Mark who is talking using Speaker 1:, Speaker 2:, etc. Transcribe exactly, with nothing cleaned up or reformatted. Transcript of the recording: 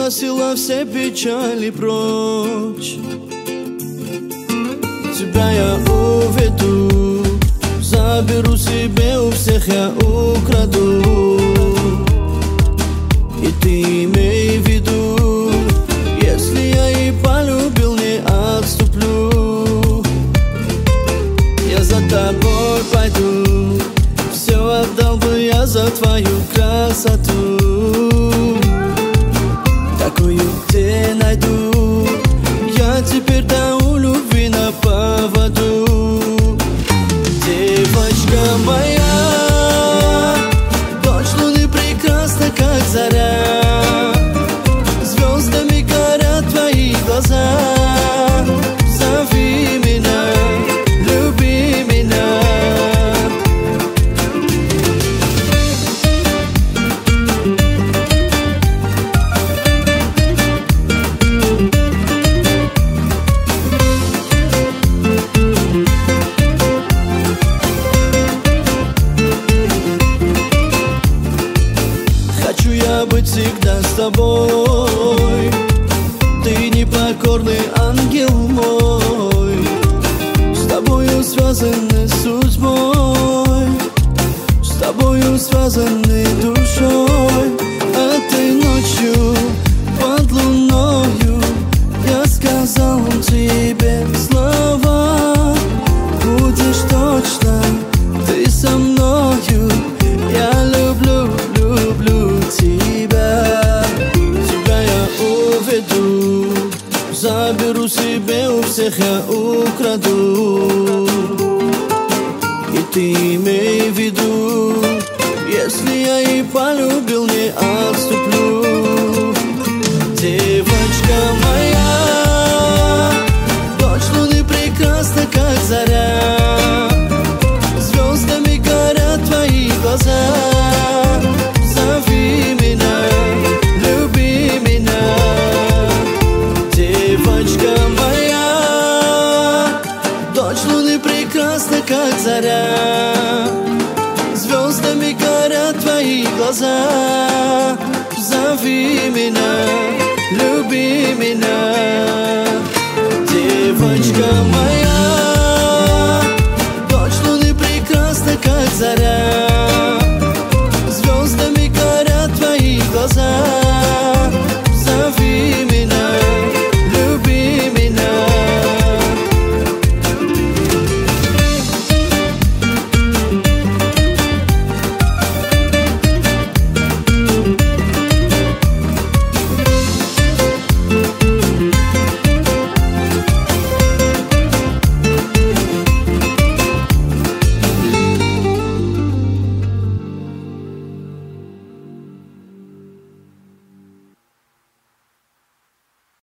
Speaker 1: уносила все печали прочь. Тебя я уведу, заберу себе, у всех я украду. И ты имей в виду, если я и полюбил, не отступлю. Я за тобой пойду, все отдал бы я за твою красоту. Такую где найду, я теперь да у любви на поводу. Девочка моя, дочь луны прекрасна, как заря. Звездами горят твои глаза. Зови меня, люби меня. Хочу я быть всегда с тобой. Ты непокорный ангел мой. С тобою связаны судьбой, с тобою связаны душой. Этой ночью под луною я сказал тебе слова. Будешь точно ты со мною. Я люблю, люблю тебя. Тебя я уведу, заберу себе, у всех я украду. И ты имей в виду, если я и полюбил, не отступлю. Девочка моя, дочь луны прекрасна, как заря. Звездами горят твои глаза. Зови меня, люби меня. Девочка моя, дочь луны прекрасна, как заря. Звездами горят твои глаза. Зови меня, люби меня. Девочка моя.